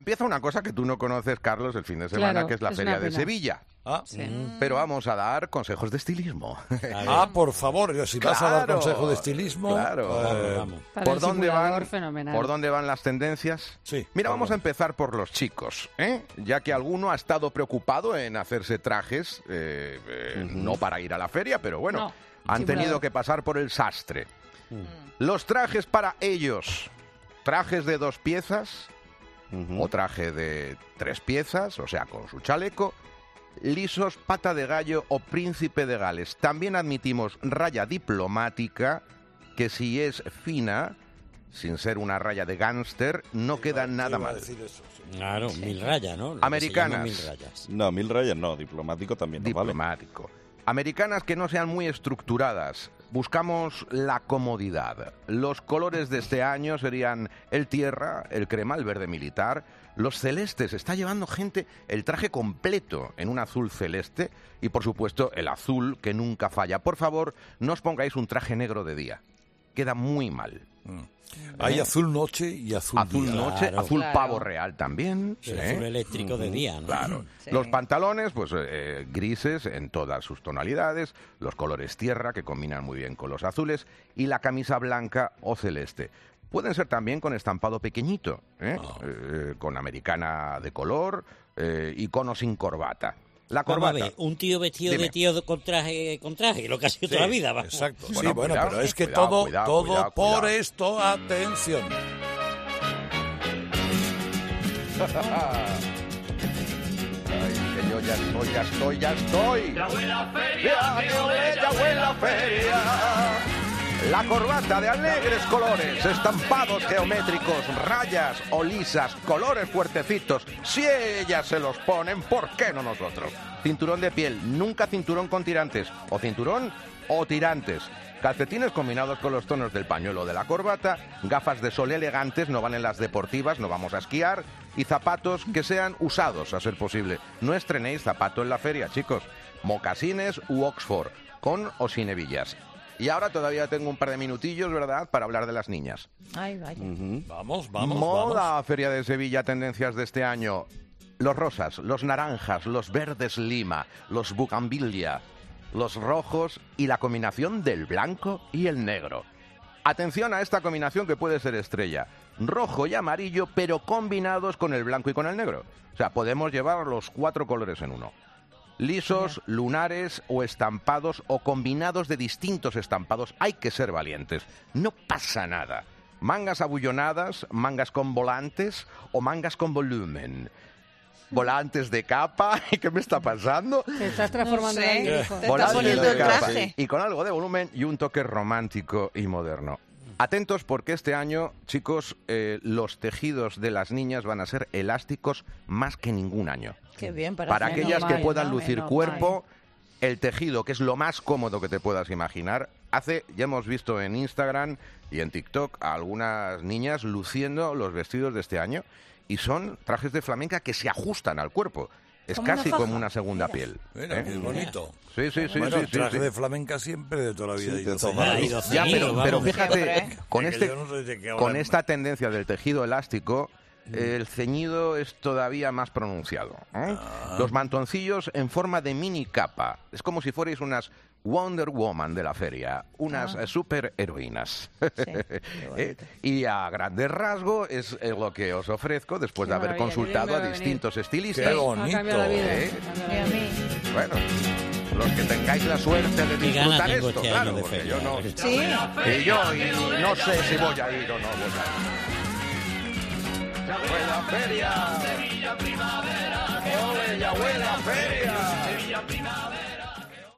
Empieza una cosa que tú no conoces, Carlos, el fin de semana, Claro, que es la es Feria una de pena. Sevilla. Sí. Pero vamos a dar consejos de estilismo. Por favor, si vas a dar Claro, consejo de estilismo... claro. Para ¿Por el dónde simulador, van? fenomenal. ¿Por dónde van las tendencias? Sí. Mira, vamos a empezar por los chicos, ya que alguno ha estado preocupado en hacerse trajes, no para ir a la feria, pero bueno, No, han simulador. tenido que pasar por el sastre. Los trajes para ellos, trajes de 2 piezas o traje de 3 piezas, o sea, con su chaleco, lisos, pata de gallo o príncipe de Gales. También admitimos raya diplomática, que si es fina, sin ser una raya de gángster, no queda nada mal. Claro, 1000 rayas, ¿no? Lo que Americanas. se llama 1000 rayas. No, 1000 rayas no, diplomático también no vale. Diplomático. Americanas que no sean muy estructuradas. Buscamos la comodidad. Los colores de este año serían el tierra, el crema, el verde militar, los celestes. Está llevando gente el traje completo en un azul celeste y, por supuesto, el azul que nunca falla. Por favor, no os pongáis un traje negro de día. Queda muy mal. Hay azul noche y azul día. Noche, Claro. azul Claro. pavo real también. El azul eléctrico de día, ¿no? Claro. Sí. Los pantalones, pues grises en todas sus tonalidades, los colores tierra, que combinan muy bien con los azules, y la camisa blanca o celeste. Pueden ser también con estampado pequeñito, con americana de color y con o sin corbata. La Vamos a corbata. ver, un tío vestido Dime. de tío con traje, lo que ha sido toda la vida. Vamos. Exacto. Bueno, Sí, bueno, cuidado, pero es que cuidado, todo cuidado. por esto, atención. Ay, que yo ya estoy. ¡Ya huele a feria! La corbata de alegres colores, estampados geométricos, rayas o lisas, colores fuertecitos. Si ellas se los ponen, ¿por qué no nosotros? Cinturón de piel, nunca cinturón con tirantes. O cinturón o tirantes. Calcetines combinados con los tonos del pañuelo de la corbata, gafas de sol elegantes, no valen las deportivas, no vamos a esquiar, y zapatos que sean usados, a ser posible. No estrenéis zapato en la feria, chicos. Mocasines u Oxford, con o sin hebillas. Y ahora todavía tengo un par de minutillos, ¿verdad?, para hablar de las niñas. Ay, vaya. Vamos. Moda Feria de Sevilla, tendencias de este año. Los rosas, los naranjas, los verdes lima, los bugambilia, los rojos y la combinación del blanco y el negro. Atención a esta combinación que puede ser estrella. Rojo y amarillo, pero combinados con el blanco y con el negro. O sea, podemos llevar los 4 colores en uno. Lisos, lunares o estampados o combinados de distintos estampados. Hay que ser valientes. No pasa nada. Mangas abullonadas, mangas con volantes o mangas con volumen. Volantes de capa. ¿Qué me está pasando? Te estás transformando No sé. en alguien, hijo. Te Volantes está poniendo de el capa. traje. Y con algo de volumen y un toque romántico y moderno. Atentos porque este año, chicos, los tejidos de las niñas van a ser elásticos más que ningún año. Qué bien, Para menos aquellas que mal, puedan ¿no? lucir Menos cuerpo, el tejido, que es lo más cómodo que te puedas imaginar. Ya hemos visto en Instagram y en TikTok a algunas niñas luciendo los vestidos de este año y son trajes de flamenca que se ajustan al cuerpo. Es Como una casi faja. como una segunda piel. Mira, qué bonito. Sí, sí, sí. Bueno, sí, sí, traje sí. de flamenca siempre de toda la vida. Sí, y de de todas toda la maneras. vida. Sí, Ya, pero vamos. fíjate, Siempre. con, Que este, yo no sé de qué con hablan. esta tendencia del tejido elástico, el ceñido es todavía más pronunciado. Los mantoncillos en forma de mini capa. Es como si fuerais unas Wonder Woman de la feria, unas superheroínas. Y a grandes rasgos es lo que os ofrezco después Qué de haber maravilla, consultado qué bien a me va a venir. distintos estilistas. Qué Ha bonito. cambiado la vida. ¿Eh? Ha cambiado Y la a vida. mí. Bueno, los que tengáis la suerte de Qué ganas disfrutar tengo esto, este claro, año de porque feria. yo no... Sí. Y yo y no sé si voy a ir o no voy a ir. Ya huele a feria. Sevilla primavera. Ole, ya huele a feria.